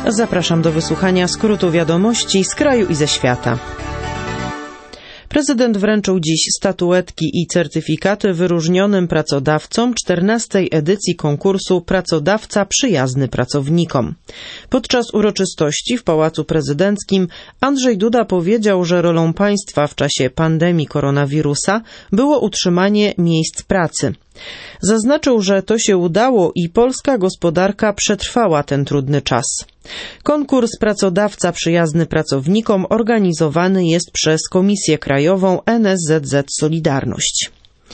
Zapraszam do wysłuchania skrótu wiadomości z kraju i ze świata. Prezydent wręczył dziś statuetki i certyfikaty wyróżnionym pracodawcom 14. edycji konkursu Pracodawca Przyjazny Pracownikom. Podczas uroczystości w Pałacu Prezydenckim Andrzej Duda powiedział, że rolą państwa w czasie pandemii koronawirusa było utrzymanie miejsc pracy. Zaznaczył, że to się udało i polska gospodarka przetrwała ten trudny czas. Konkurs Pracodawca Przyjazny Pracownikom organizowany jest przez Komisję Krajową NSZZ Solidarność.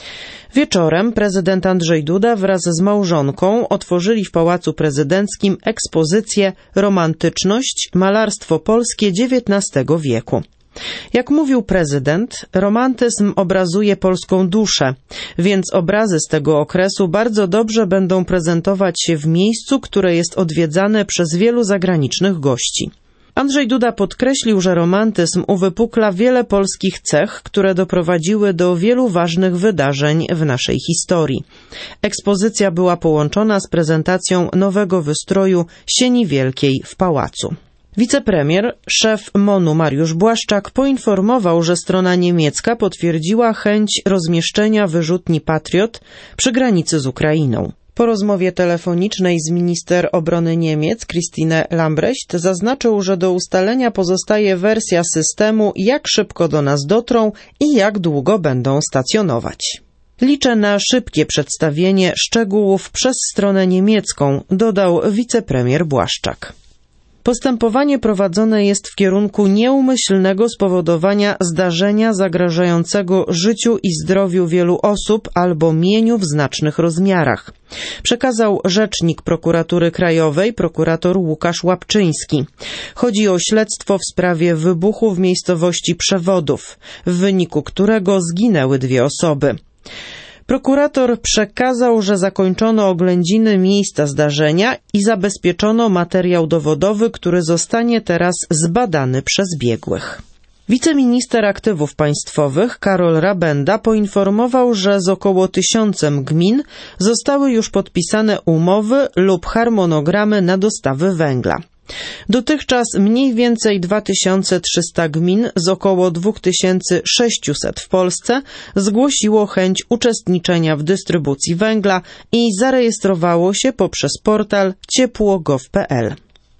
Wieczorem prezydent Andrzej Duda wraz z małżonką otworzyli w Pałacu Prezydenckim ekspozycję Romantyczność – malarstwo polskie XIX wieku. Jak mówił prezydent, romantyzm obrazuje polską duszę, więc obrazy z tego okresu bardzo dobrze będą prezentować się w miejscu, które jest odwiedzane przez wielu zagranicznych gości. Andrzej Duda podkreślił, że romantyzm uwypukla wiele polskich cech, które doprowadziły do wielu ważnych wydarzeń w naszej historii. Ekspozycja była połączona z prezentacją nowego wystroju Sieni Wielkiej w Pałacu. Wicepremier, szef MON-u Mariusz Błaszczak poinformował, że strona niemiecka potwierdziła chęć rozmieszczenia wyrzutni Patriot przy granicy z Ukrainą. Po rozmowie telefonicznej z minister obrony Niemiec Christine Lambrecht zaznaczył, że do ustalenia pozostaje wersja systemu, jak szybko do nas dotrą i jak długo będą stacjonować. Liczę na szybkie przedstawienie szczegółów przez stronę niemiecką, dodał wicepremier Błaszczak. Postępowanie prowadzone jest w kierunku nieumyślnego spowodowania zdarzenia zagrażającego życiu i zdrowiu wielu osób albo mieniu w znacznych rozmiarach, przekazał rzecznik Prokuratury Krajowej, prokurator Łukasz Łapczyński. Chodzi o śledztwo w sprawie wybuchu w miejscowości Przewodów, w wyniku którego zginęły 2 osoby. Prokurator przekazał, że zakończono oględziny miejsca zdarzenia i zabezpieczono materiał dowodowy, który zostanie teraz zbadany przez biegłych. Wiceminister Aktywów Państwowych Karol Rabenda poinformował, że z około 1000 gmin zostały już podpisane umowy lub harmonogramy na dostawy węgla. Dotychczas mniej więcej 2300 gmin z około 2600 w Polsce zgłosiło chęć uczestniczenia w dystrybucji węgla i zarejestrowało się poprzez portal ciepło.gov.pl.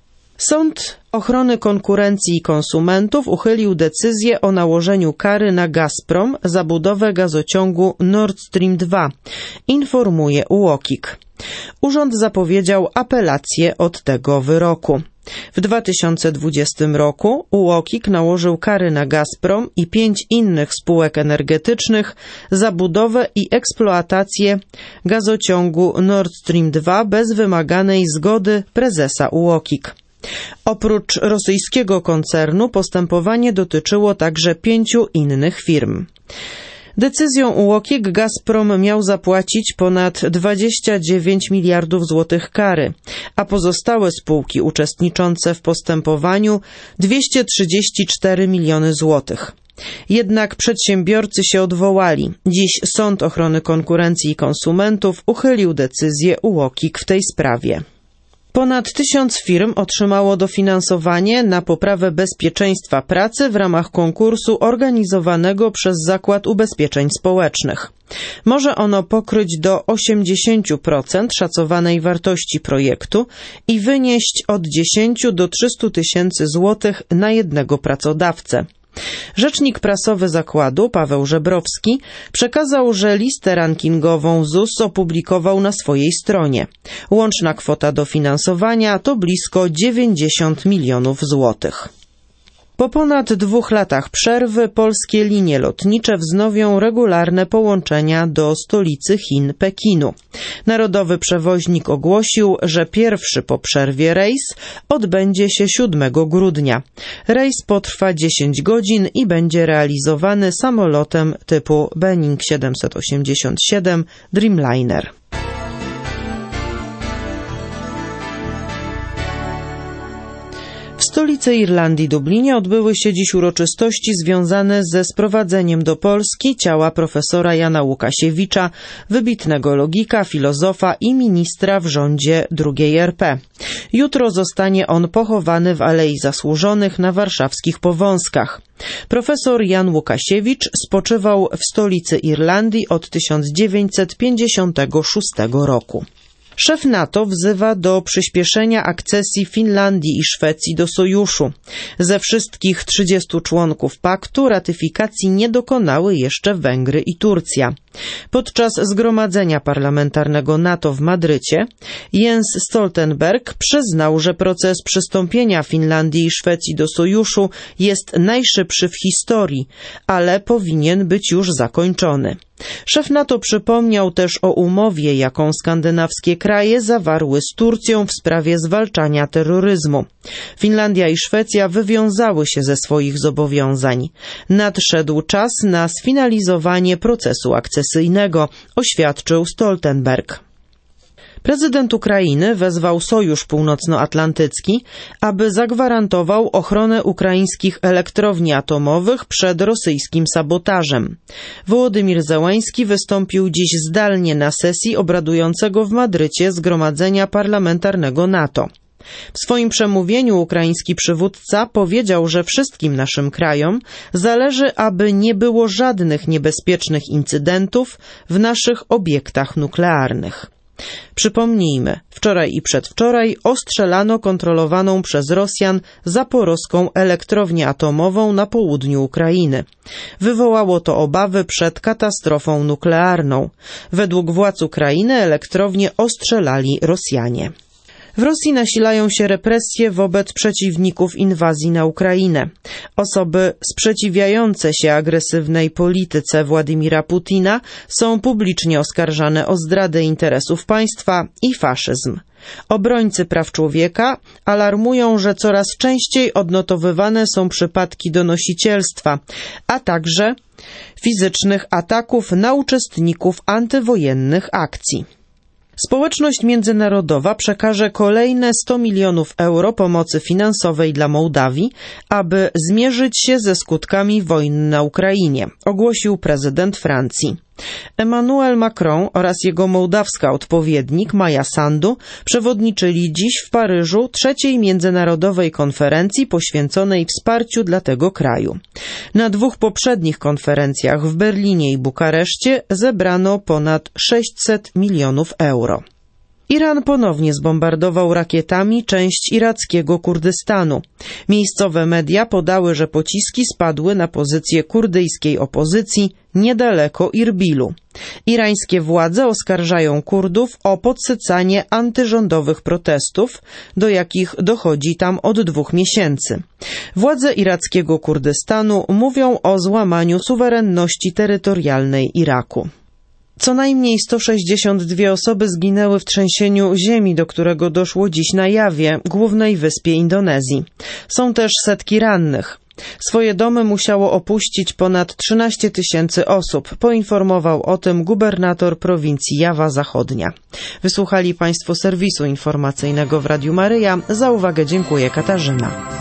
Sąd Ochrony Konkurencji i Konsumentów uchylił decyzję o nałożeniu kary na Gazprom za budowę gazociągu Nord Stream 2, informuje UOKiK. Urząd zapowiedział apelację od tego wyroku. W 2020 roku UOKiK nałożył kary na Gazprom i 5 innych spółek energetycznych za budowę i eksploatację gazociągu Nord Stream 2 bez wymaganej zgody prezesa UOKiK. Oprócz rosyjskiego koncernu postępowanie dotyczyło także 5 innych firm. Decyzją UOKiK Gazprom miał zapłacić ponad 29 miliardów złotych kary, a pozostałe spółki uczestniczące w postępowaniu 234 miliony złotych. Jednak przedsiębiorcy się odwołali. Dziś Sąd Ochrony Konkurencji i Konsumentów uchylił decyzję UOKiK w tej sprawie. Ponad 1000 firm otrzymało dofinansowanie na poprawę bezpieczeństwa pracy w ramach konkursu organizowanego przez Zakład Ubezpieczeń Społecznych. Może ono pokryć do 80% szacowanej wartości projektu i wynieść od 10 do 300 tysięcy złotych na jednego pracodawcę. Rzecznik prasowy zakładu, Paweł Żebrowski, przekazał, że listę rankingową ZUS opublikował na swojej stronie. Łączna kwota dofinansowania to blisko 90 milionów złotych. Po ponad 2 latach przerwy polskie linie lotnicze wznowią regularne połączenia do stolicy Chin, Pekinu. Narodowy przewoźnik ogłosił, że pierwszy po przerwie rejs odbędzie się 7 grudnia. Rejs potrwa 10 godzin i będzie realizowany samolotem typu Boeing 787 Dreamliner. W stolicy Irlandii, Dublinie, odbyły się dziś uroczystości związane ze sprowadzeniem do Polski ciała profesora Jana Łukasiewicza, wybitnego logika, filozofa i ministra w rządzie II RP. Jutro zostanie on pochowany w Alei Zasłużonych na warszawskich Powązkach. Profesor Jan Łukasiewicz spoczywał w stolicy Irlandii od 1956 roku. Szef NATO wzywa do przyspieszenia akcesji Finlandii i Szwecji do sojuszu. Ze wszystkich 30 członków paktu ratyfikacji nie dokonały jeszcze Węgry i Turcja. Podczas zgromadzenia parlamentarnego NATO w Madrycie Jens Stoltenberg przyznał, że proces przystąpienia Finlandii i Szwecji do sojuszu jest najszybszy w historii, ale powinien być już zakończony. Szef NATO przypomniał też o umowie, jaką skandynawskie kraje zawarły z Turcją w sprawie zwalczania terroryzmu. Finlandia i Szwecja wywiązały się ze swoich zobowiązań. Nadszedł czas na sfinalizowanie procesu akcesyjnego, oświadczył Stoltenberg. Prezydent Ukrainy wezwał Sojusz Północnoatlantycki, aby zagwarantował ochronę ukraińskich elektrowni atomowych przed rosyjskim sabotażem. Wołodymir Zełański wystąpił dziś zdalnie na sesji obradującego w Madrycie Zgromadzenia Parlamentarnego NATO. W swoim przemówieniu ukraiński przywódca powiedział, że wszystkim naszym krajom zależy, aby nie było żadnych niebezpiecznych incydentów w naszych obiektach nuklearnych. Przypomnijmy, wczoraj i przedwczoraj ostrzelano kontrolowaną przez Rosjan zaporowską elektrownię atomową na południu Ukrainy. Wywołało to obawy przed katastrofą nuklearną. Według władz Ukrainy elektrownię ostrzelali Rosjanie. W Rosji nasilają się represje wobec przeciwników inwazji na Ukrainę. Osoby sprzeciwiające się agresywnej polityce Władimira Putina są publicznie oskarżane o zdradę interesów państwa i faszyzm. Obrońcy praw człowieka alarmują, że coraz częściej odnotowywane są przypadki donosicielstwa, a także fizycznych ataków na uczestników antywojennych akcji. Społeczność międzynarodowa przekaże kolejne 100 milionów euro pomocy finansowej dla Mołdawii, aby zmierzyć się ze skutkami wojny na Ukrainie, ogłosił prezydent Francji. Emmanuel Macron oraz jego mołdawska odpowiednik Maja Sandu przewodniczyli dziś w Paryżu trzeciej międzynarodowej konferencji poświęconej wsparciu dla tego kraju. Na 2 poprzednich konferencjach w Berlinie i Bukareszcie zebrano ponad 600 milionów euro. Iran ponownie zbombardował rakietami część irackiego Kurdystanu. Miejscowe media podały, że pociski spadły na pozycję kurdyjskiej opozycji niedaleko Irbilu. Irańskie władze oskarżają Kurdów o podsycanie antyrządowych protestów, do jakich dochodzi tam od 2 miesięcy. Władze irackiego Kurdystanu mówią o złamaniu suwerenności terytorialnej Iraku. Co najmniej 162 osoby zginęły w trzęsieniu ziemi, do którego doszło dziś na Jawie, głównej wyspie Indonezji. Są też setki rannych. Swoje domy musiało opuścić ponad 13 000 osób, poinformował o tym gubernator prowincji Jawa Zachodnia. Wysłuchali Państwo serwisu informacyjnego w Radiu Maryja. Za uwagę dziękuję, Katarzyna.